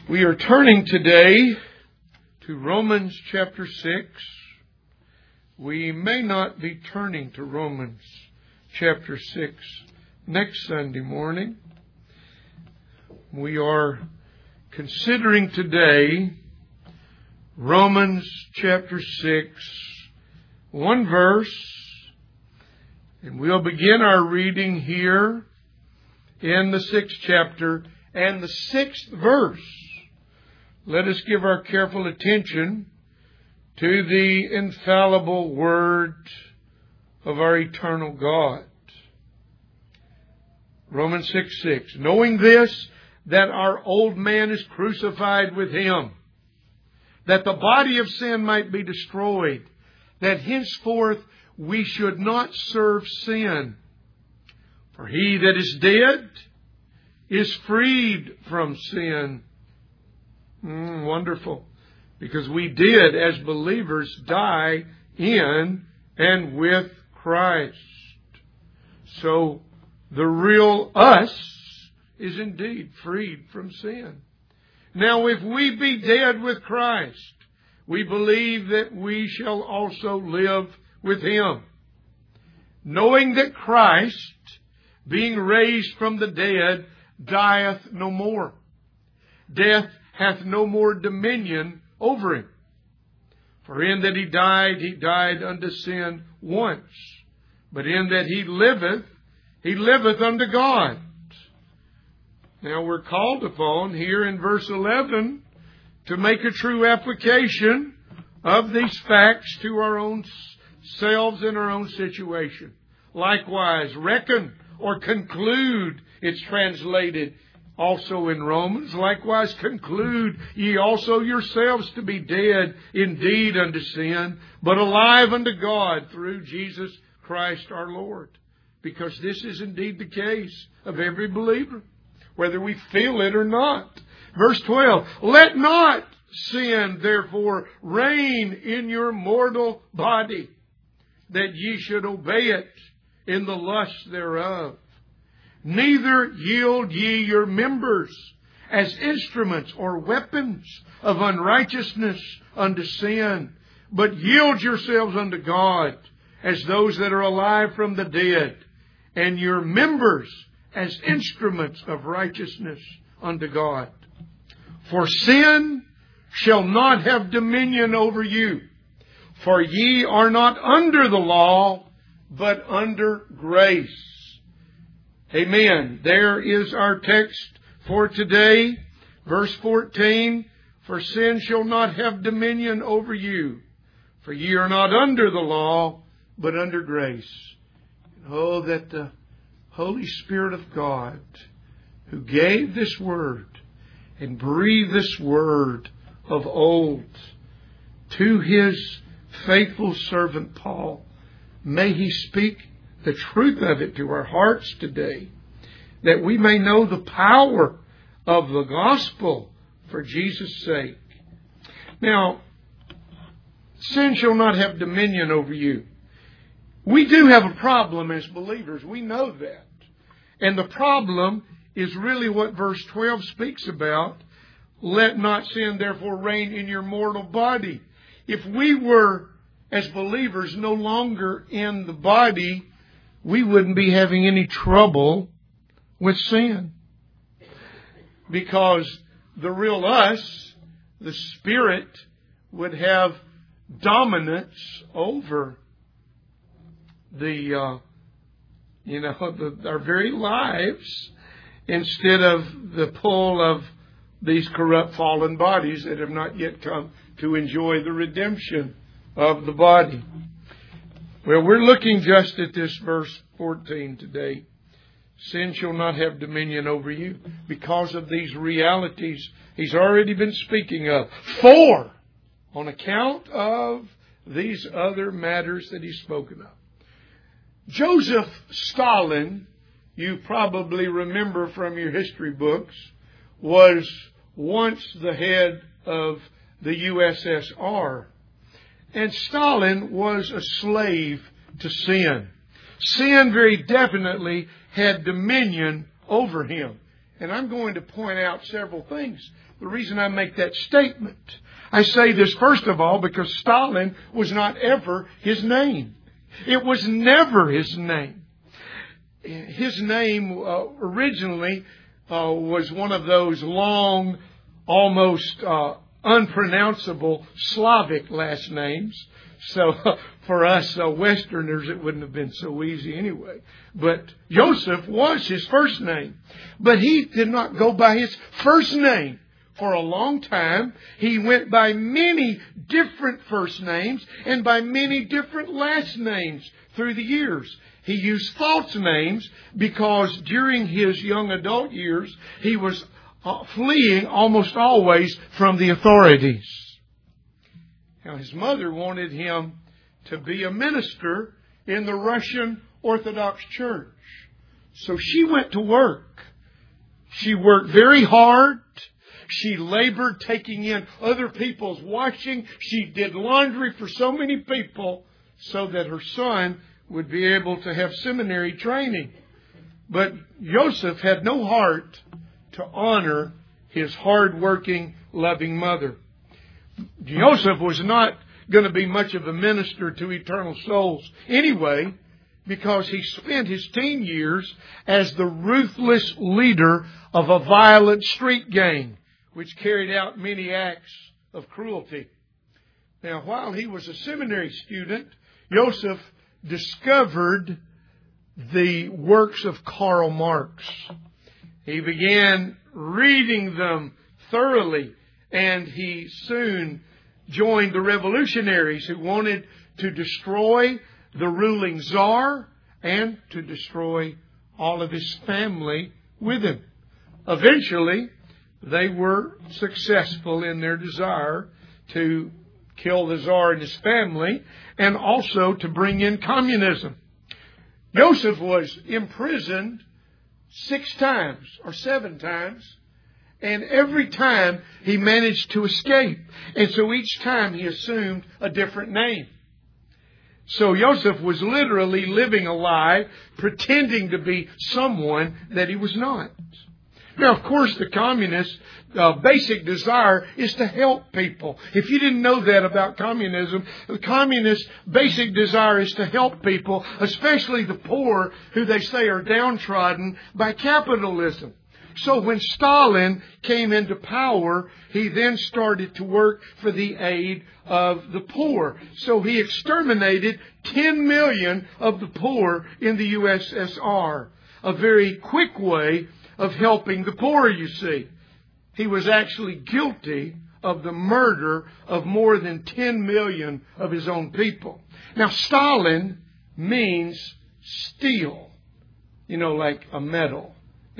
We are turning today to Romans chapter 6. We may not be turning to Romans chapter 6 next Sunday morning. We are considering today Romans chapter 6, one verse, and we'll begin our reading here in the 6th chapter and the 6th verse. Let us give our careful attention to the infallible Word of our eternal God. Romans 6:6. Knowing this, that our old man is crucified with Him, that the body of sin might be destroyed, that henceforth we should not serve sin. For he that is dead is freed from sin. Wonderful. Because we did, as believers, die in and with Christ. So the real us is indeed freed from sin. Now, if we be dead with Christ, we believe that we shall also live with Him, knowing that Christ, being raised from the dead, dieth no more. Death hath no more dominion over Him. For in that He died unto sin once. But in that He liveth unto God. Now we're called upon here in verse 11 to make a true application of these facts to our own selves and our own situation. Likewise, reckon or conclude, it's translated also in Romans. Likewise, conclude ye also yourselves to be dead indeed unto sin, but alive unto God through Jesus Christ our Lord. Because this is indeed the case of every believer, whether we feel it or not. Verse 12, let not sin therefore reign in your mortal body, that ye should obey it in the lust thereof. Neither yield ye your members as instruments or weapons of unrighteousness unto sin, but yield yourselves unto God as those that are alive from the dead, and your members as instruments of righteousness unto God. For sin shall not have dominion over you, for ye are not under the law, but under grace. Amen. There is our text for today. Verse 14, for sin shall not have dominion over you, for ye are not under the law, but under grace. Oh, that the Holy Spirit of God, who gave this Word and breathed this Word of old to His faithful servant Paul, may He speak the truth of it to our hearts today, that we may know the power of the gospel for Jesus' sake. Now, sin shall not have dominion over you. We do have a problem as believers. We know that. And the problem is really what verse 12 speaks about. Let not sin therefore reign in your mortal body. If we were, as believers, no longer in the body, we wouldn't be having any trouble with sin. Because the real us, the Spirit, would have dominance over our very lives, instead of the pull of these corrupt fallen bodies that have not yet come to enjoy the redemption of the body. Well, we're looking just at this verse 14 today. Sin shall not have dominion over you, because of these realities He's already been speaking of. For, on account of these other matters that He's spoken of. Joseph Stalin, you probably remember from your history books, was once the head of the USSR. And Stalin was a slave to sin. Sin very definitely had dominion over him. And I'm going to point out several things. The reason I make that statement, I say this first of all because Stalin was not ever his name. It was never his name. His name originally was one of those long, almost unpronounceable Slavic last names. So for us Westerners, it wouldn't have been so easy anyway. But Joseph was his first name. But he did not go by his first name. For a long time, he went by many different first names and by many different last names through the years. He used false names because during his young adult years, he was fleeing almost always from the authorities. Now, his mother wanted him to be a minister in the Russian Orthodox Church. So she went to work. She worked very hard. She labored taking in other people's washing. She did laundry for so many people so that her son would be able to have seminary training. But Joseph had no heart to honor his hard-working, loving mother. Joseph was not going to be much of a minister to eternal souls anyway, because he spent his teen years as the ruthless leader of a violent street gang, which carried out many acts of cruelty. Now, while he was a seminary student, Joseph discovered the works of Karl Marx. He began reading them thoroughly, and he soon joined the revolutionaries who wanted to destroy the ruling czar and to destroy all of his family with him. Eventually, they were successful in their desire to kill the czar and his family and also to bring in communism. Joseph was imprisoned 6 times or 7 times, and every time he managed to escape. And so each time he assumed a different name. So Joseph was literally living a lie, pretending to be someone that he was not. Now, of course, the communist basic desire is to help people. If you didn't know that about communism, the communist basic desire is to help people, especially the poor, who they say are downtrodden by capitalism. So when Stalin came into power, he then started to work for the aid of the poor. So he exterminated 10 million of the poor in the USSR. A very quick way of helping the poor, you see. He was actually guilty of the murder of more than 10 million of his own people. Now, Stalin means steel. You know, like a metal.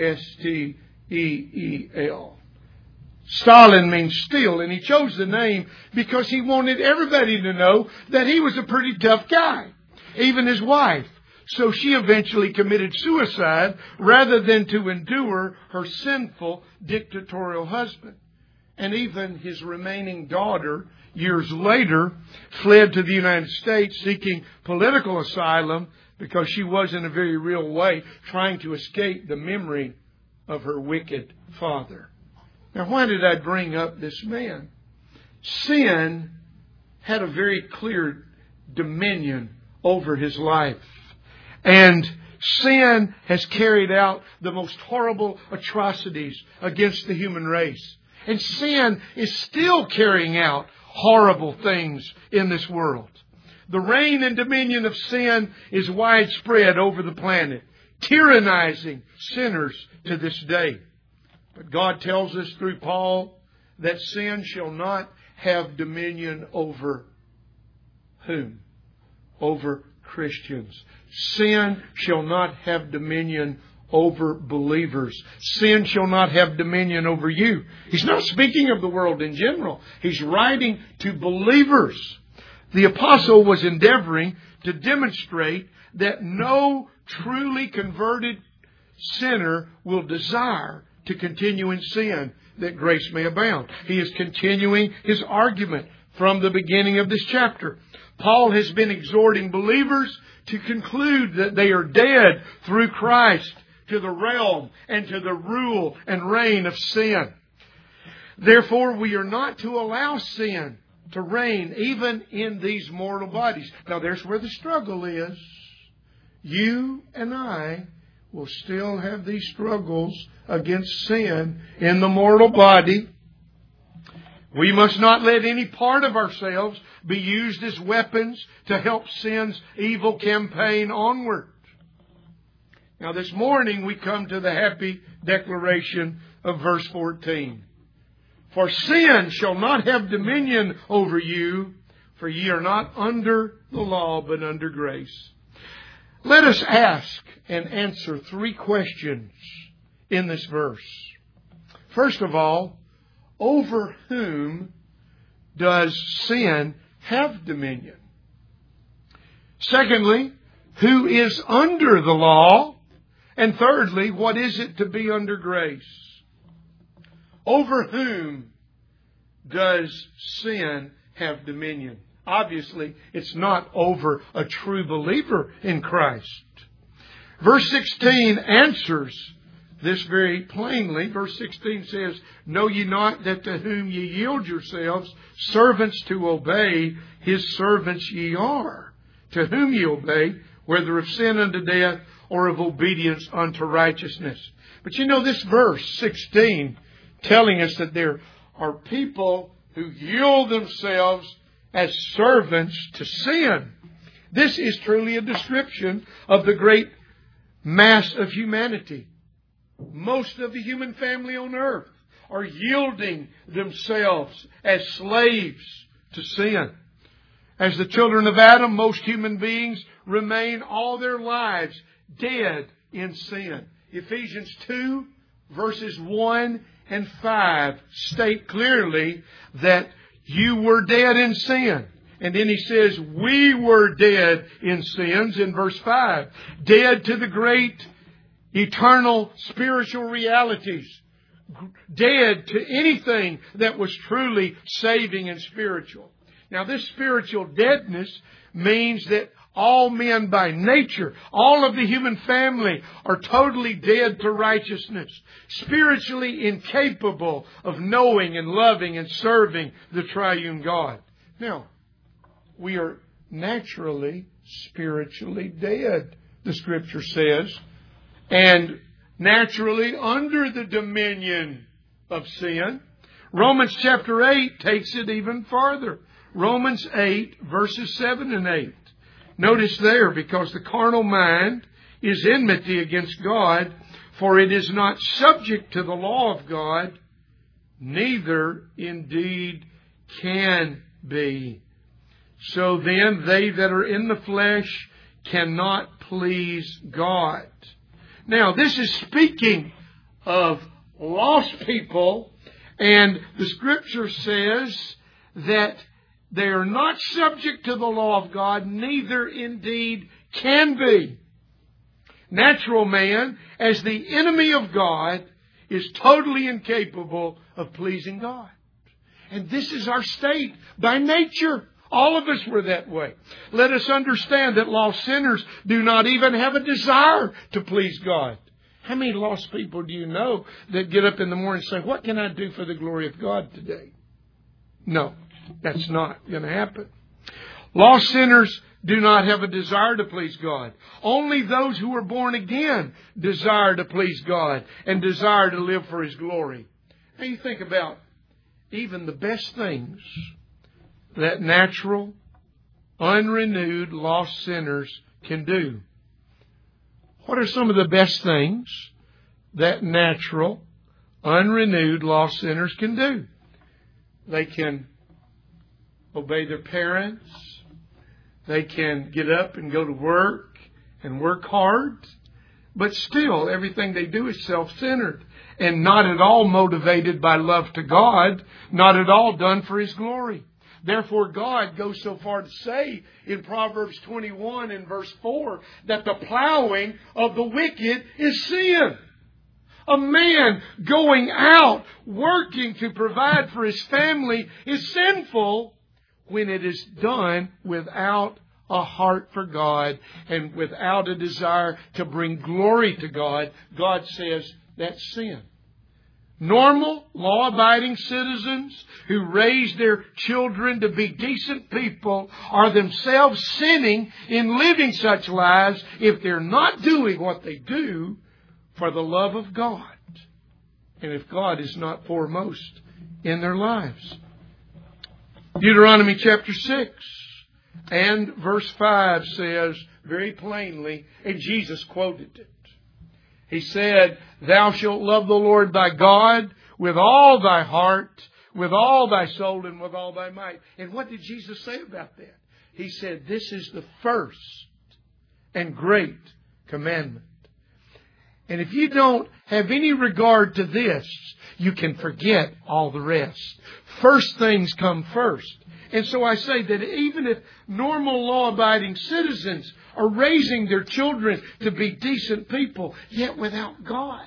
S-T-E-E-L. Stalin means steel, and he chose the name because he wanted everybody to know that he was a pretty tough guy. Even his wife. So she eventually committed suicide rather than to endure her sinful dictatorial husband. And even his remaining daughter, years later, fled to the United States seeking political asylum because she was in a very real way trying to escape the memory of her wicked father. Now, why did I bring up this man? Sin had a very clear dominion over his life. And sin has carried out the most horrible atrocities against the human race. And sin is still carrying out horrible things in this world. The reign and dominion of sin is widespread over the planet, tyrannizing sinners to this day. But God tells us through Paul that sin shall not have dominion over whom? Over Christians. Sin shall not have dominion over believers. Sin shall not have dominion over you. He's not speaking of the world in general. He's writing to believers. The apostle was endeavoring to demonstrate that no truly converted sinner will desire to continue in sin, that grace may abound. He is continuing his argument from the beginning of this chapter. Paul has been exhorting believers to conclude that they are dead through Christ to the realm and to the rule and reign of sin. Therefore, we are not to allow sin to reign even in these mortal bodies. Now, there's where the struggle is. You and I will still have these struggles against sin in the mortal body. We must not let any part of ourselves be used as weapons to help sin's evil campaign onward. Now, this morning we come to the happy declaration of verse 14. For sin shall not have dominion over you, for ye are not under the law, but under grace. Let us ask and answer 3 questions in this verse. First of all, over whom does sin have dominion? Secondly, who is under the law? And thirdly, what is it to be under grace? Over whom does sin have dominion? Obviously, it's not over a true believer in Christ. Verse 16 answers this very plainly. Verse 16 says, Know ye not that to whom ye yield yourselves servants to obey, his servants ye are, to whom ye obey, whether of sin unto death or of obedience unto righteousness. But you know, this verse 16 telling us that there are people who yield themselves as servants to sin. This is truly a description of the great mass of humanity. Most of the human family on earth are yielding themselves as slaves to sin. As the children of Adam, most human beings remain all their lives dead in sin. Ephesians 2, verses 1 and 5 state clearly that you were dead in sin. And then he says, we were dead in sins in verse 5. Dead to the great eternal spiritual realities. Dead to anything that was truly saving and spiritual. Now, this spiritual deadness means that all men by nature, all of the human family, are totally dead to righteousness, spiritually incapable of knowing and loving and serving the triune God. Now, we are naturally spiritually dead, the Scripture says, and naturally under the dominion of sin. Romans chapter 8 takes it even farther. Romans 8, verses 7 and 8. Notice there, because the carnal mind is enmity against God, for it is not subject to the law of God, neither indeed can be. So then they that are in the flesh cannot please God. Now, this is speaking of lost people, and the Scripture says that they are not subject to the law of God, neither indeed can be. Natural man, as the enemy of God, is totally incapable of pleasing God. And this is our state by nature. All of us were that way. Let us understand that lost sinners do not even have a desire to please God. How many lost people do you know that get up in the morning and say, what can I do for the glory of God today? No, that's not going to happen. Lost sinners do not have a desire to please God. Only those who are born again desire to please God and desire to live for His glory. Now you think about even the best things that natural, unrenewed, lost sinners can do. What are some of the best things that natural, unrenewed, lost sinners can do? They can obey their parents. They can get up and go to work and work hard. But still, everything they do is self-centered and not at all motivated by love to God, not at all done for His glory. Therefore, God goes so far to say in Proverbs 21 and verse 4 that the plowing of the wicked is sin. A man going out working to provide for his family is sinful when it is done without a heart for God and without a desire to bring glory to God, God says that's sin. Normal, law-abiding citizens who raise their children to be decent people are themselves sinning in living such lives if they're not doing what they do for the love of God. And if God is not foremost in their lives. Deuteronomy chapter 6 and verse 5 says very plainly, and Jesus quoted it. He said, "Thou shalt love the Lord thy God with all thy heart, with all thy soul, and with all thy might." And what did Jesus say about that? He said, this is the first and great commandment. And if you don't have any regard to this, you can forget all the rest. First things come first. And so I say that even if normal law-abiding citizens are raising their children to be decent people, yet without God,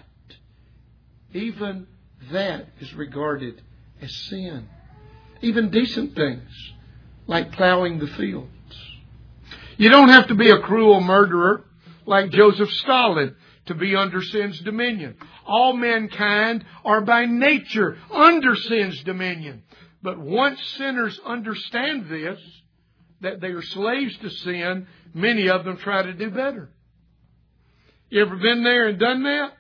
even that is regarded as sin. Even decent things, like plowing the fields. You don't have to be a cruel murderer like Joseph Stalin to be under sin's dominion. All mankind are by nature under sin's dominion. But once sinners understand this, that they are slaves to sin, many of them try to do better. You ever been there and done that?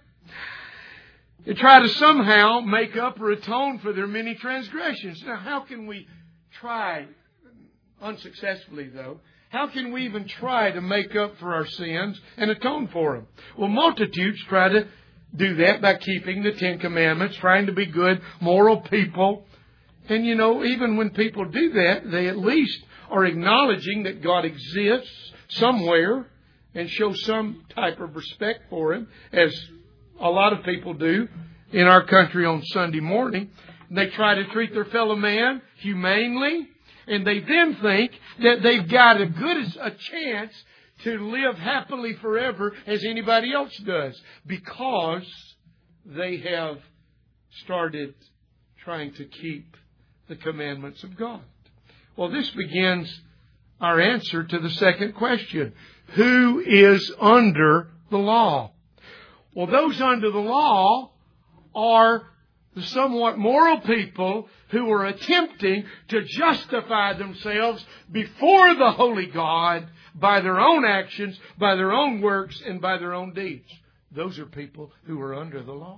They try to somehow make up or atone for their many transgressions. Now, how can we try, unsuccessfully though, how can we even try to make up for our sins and atone for them? Well, multitudes try to do that by keeping the Ten Commandments, trying to be good, moral people. And you know, even when people do that, they at least are acknowledging that God exists somewhere and show some type of respect for Him, as a lot of people do in our country on Sunday morning. They try to treat their fellow man humanely, and they then think that they've got as good a chance to live happily forever as anybody else does, because they have started trying to keep the commandments of God. Well, this begins our answer to the second question. Who is under the law? Well, those under the law are the somewhat moral people who are attempting to justify themselves before the holy God by their own actions, by their own works, and by their own deeds. Those are people who are under the law.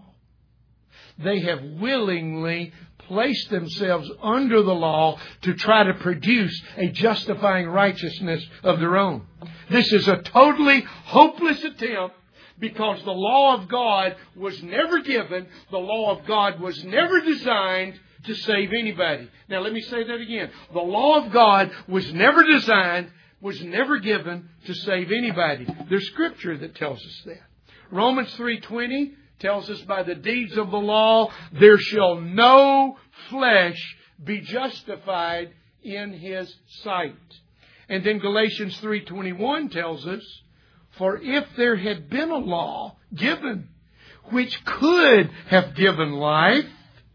They have willingly placed themselves under the law to try to produce a justifying righteousness of their own. This is a totally hopeless attempt, because the law of God was never given. The law of God was never designed to save anybody. Now let me say that again. The law of God was never designed, was never given to save anybody. There's Scripture that tells us that. Romans 3:20 tells us, by the deeds of the law, there shall no flesh be justified in His sight. And then Galatians 3:21 tells us, for if there had been a law given which could have given life,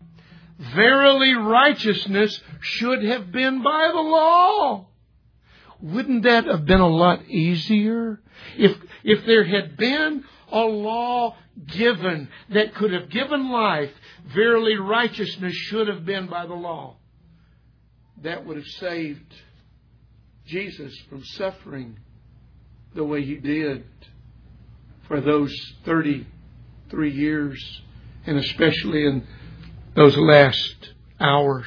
verily righteousness should have been by the law. Wouldn't that have been a lot easier? If there had been a law given that could have given life, verily righteousness should have been by the law. That would have saved Jesus from suffering the way He did for those 33 years, and especially in those last hours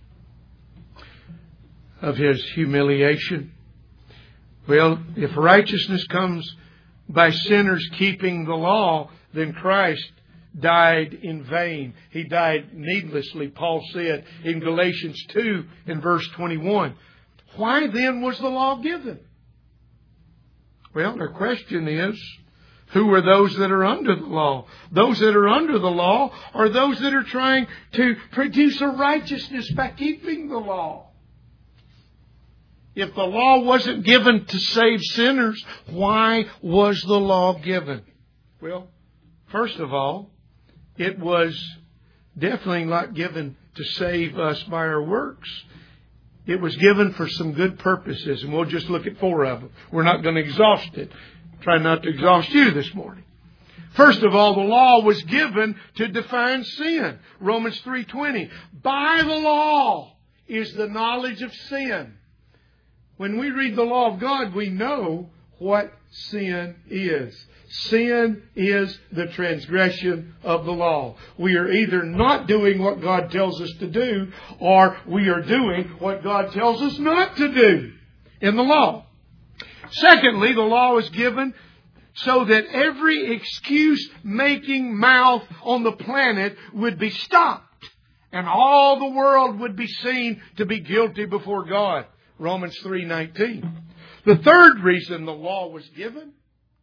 of His humiliation. Well, if righteousness comes by sinners keeping the law, then Christ died in vain. He died needlessly, Paul said in Galatians 2 and verse 21. Why then was the law given? Well, the question is, who are those that are under the law? Those that are under the law are those that are trying to produce a righteousness by keeping the law. If the law wasn't given to save sinners, why was the law given? Well, first of all, it was definitely not given to save us by our works. It was given for some good purposes, and we'll just look at 4 of them. We're not going to exhaust it. Try not to exhaust you this morning. First of all, the law was given to define sin. Romans 3:20. By the law is the knowledge of sin. When we read the law of God, we know what sin is. Sin is the transgression of the law. We are either not doing what God tells us to do, or we are doing what God tells us not to do in the law. Secondly, the law is given so that every excuse-making mouth on the planet would be stopped, and all the world would be seen to be guilty before God. Romans 3:19. The third reason the law was given: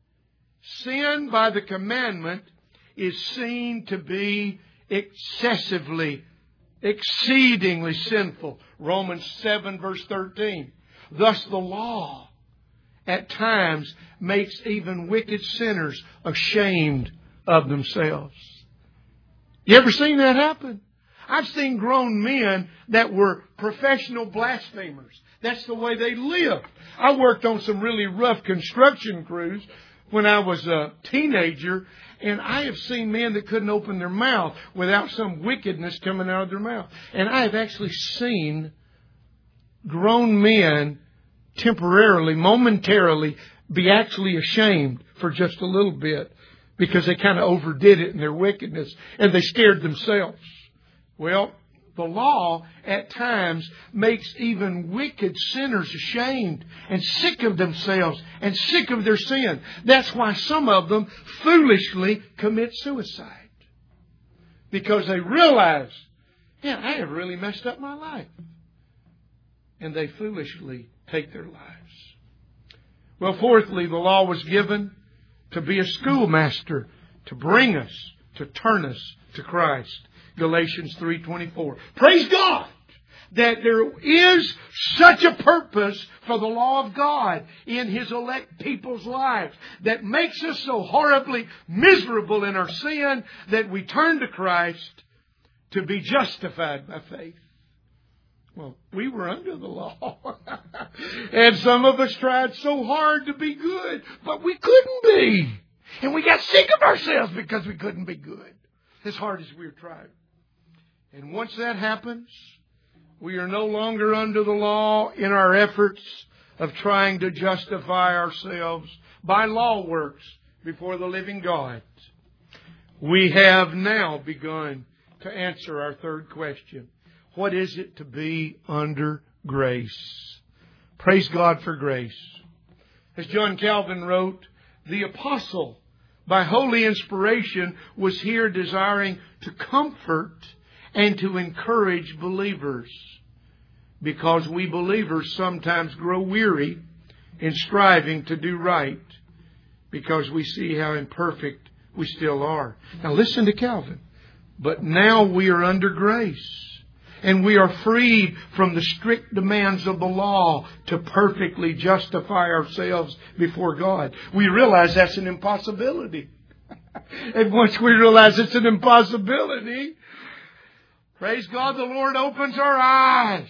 sin by the commandment is seen to be excessively, exceedingly sinful. Romans 7 verse 13. Thus the law at times makes even wicked sinners ashamed of themselves. You ever seen that happen? I've seen grown men that were professional blasphemers. That's the way they lived. I worked on some really rough construction crews when I was a teenager, and I have seen men that couldn't open their mouth without some wickedness coming out of their mouth. And I have actually seen grown men temporarily, momentarily, be actually ashamed for just a little bit because they kind of overdid it in their wickedness and they scared themselves. Well, the law at times makes even wicked sinners ashamed and sick of themselves and sick of their sin. That's why some of them foolishly commit suicide, because they realize, I have really messed up my life. And they foolishly take their lives. Well, fourthly, the law was given to be a schoolmaster, to bring us, to turn us to Christ. Galatians 3:24. Praise God that there is such a purpose for the law of God in His elect people's lives that makes us so horribly miserable in our sin that we turn to Christ to be justified by faith. Well, we were under the law. And some of us tried so hard to be good, but we couldn't be. And we got sick of ourselves because we couldn't be good, as hard as we were trying. And once that happens, we are no longer under the law in our efforts of trying to justify ourselves by law works before the living God. We have now begun to answer our third question. What is it to be under grace? Praise God for grace. As John Calvin wrote, the apostle, by holy inspiration, was here desiring to comfort and to encourage believers, because we believers sometimes grow weary in striving to do right, because we see how imperfect we still are. Now listen to Calvin. But now we are under grace, and we are freed from the strict demands of the law to perfectly justify ourselves before God. We realize that's an impossibility. And once we realize it's an impossibility, praise God, the Lord opens our eyes.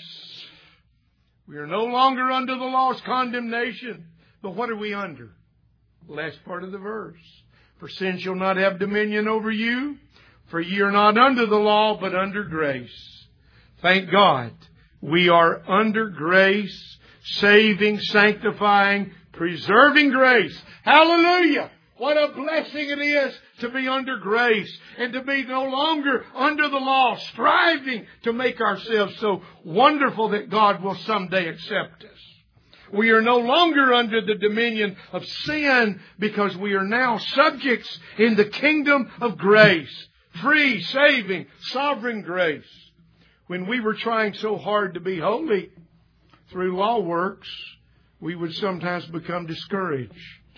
We are no longer under the law's condemnation. But what are we under? Last part of the verse. For sin shall not have dominion over you, for ye are not under the law, but under grace. Thank God, we are under grace, saving, sanctifying, preserving grace. Hallelujah! What a blessing it is to be under grace and to be no longer under the law, striving to make ourselves so wonderful that God will someday accept us. We are no longer under the dominion of sin, because we are now subjects in the kingdom of grace. Free, saving, sovereign grace. When we were trying so hard to be holy through law works, we would sometimes become discouraged.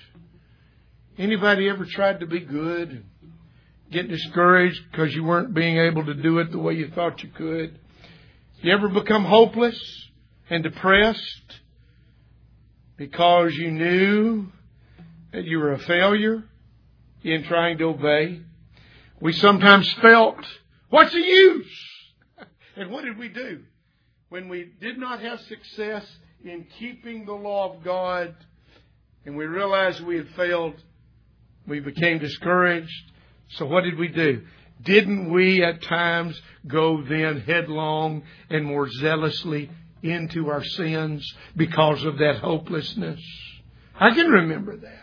Anybody ever tried to be good and get discouraged because you weren't being able to do it the way you thought you could? You ever become hopeless and depressed because you knew that you were a failure in trying to obey? We sometimes felt, what's the use? And what did we do? when we did not have success in keeping the law of God, and we realized we had failed, we became discouraged. So what did we do? Didn't we at times go then headlong and more zealously into our sins because of that hopelessness? I can remember that.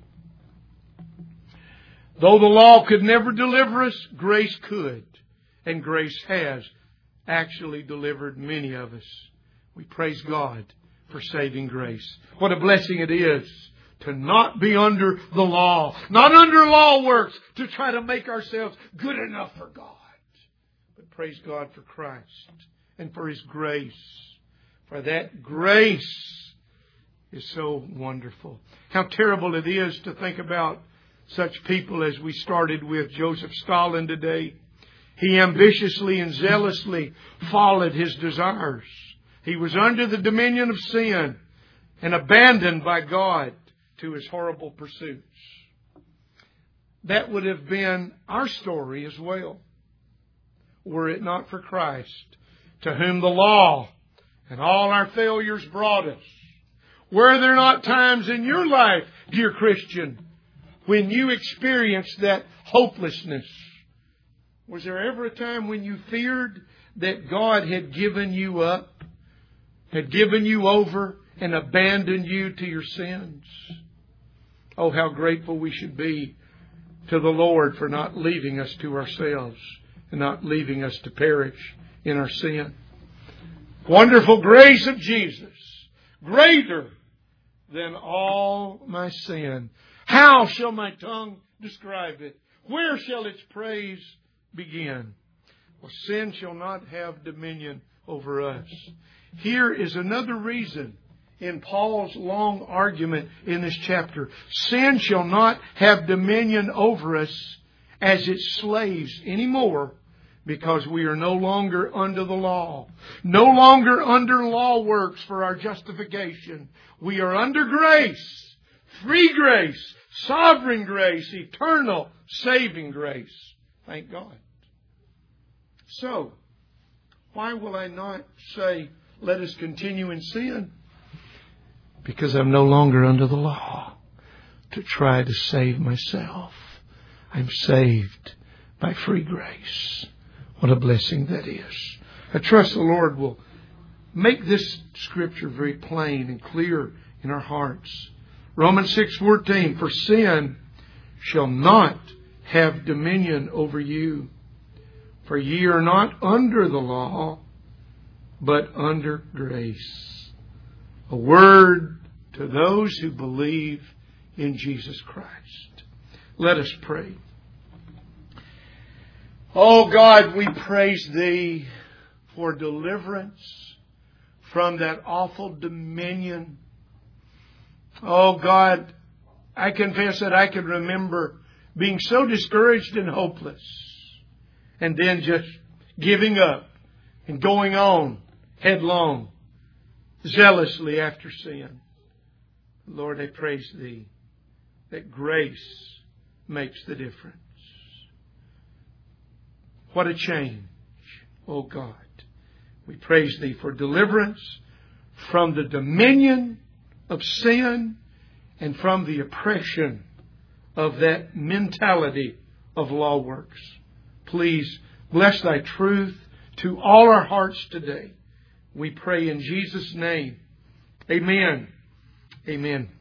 Though the law could never deliver us, grace could. And grace has actually delivered many of us. We praise God for saving grace. What a blessing it is to not be under the law, not under law works, to try to make ourselves good enough for God. But praise God for Christ and for His grace. For that grace is so wonderful. How terrible it is to think about such people as we started with Joseph Stalin today. He ambitiously and zealously followed his desires. He was under the dominion of sin and abandoned by God to his horrible pursuits. That would have been our story as well, were it not for Christ, to whom the law and all our failures brought us. Were there not times in your life, dear Christian, when you experienced that hopelessness? Was there ever a time when you feared that God had given you up, had given you over, and abandoned you to your sins? Oh, how grateful we should be to the Lord for not leaving us to ourselves and not leaving us to perish in our sin. Wonderful grace of Jesus, greater than all my sin. How shall my tongue describe it? Where shall its praise begin? Well, sin shall not have dominion over us. Here is another reason in Paul's long argument in this chapter. Sin shall not have dominion over us as its slaves anymore, because we are no longer under the law. No longer under law works for our justification. We are under grace. Free grace. Sovereign grace. Eternal saving grace. Thank God. So, why will I not say, let us continue in sin? Because I'm no longer under the law to try to save myself. I'm saved by free grace. What a blessing that is. I trust the Lord will make this scripture very plain and clear in our hearts. Romans 6:14, for sin shall not have dominion over you. For ye are not under the law, but under grace. A word to those who believe in Jesus Christ. Let us pray. Oh God, we praise Thee for deliverance from that awful dominion. Oh God, I confess that I can remember being so discouraged and hopeless, and then just giving up and going on headlong, zealously after sin. Lord, I praise Thee that grace makes the difference. What a change, oh God. We praise Thee for deliverance from the dominion of sin and from the oppression of that mentality of law works. Please bless Thy truth to all our hearts today. We pray in Jesus' name. Amen. Amen.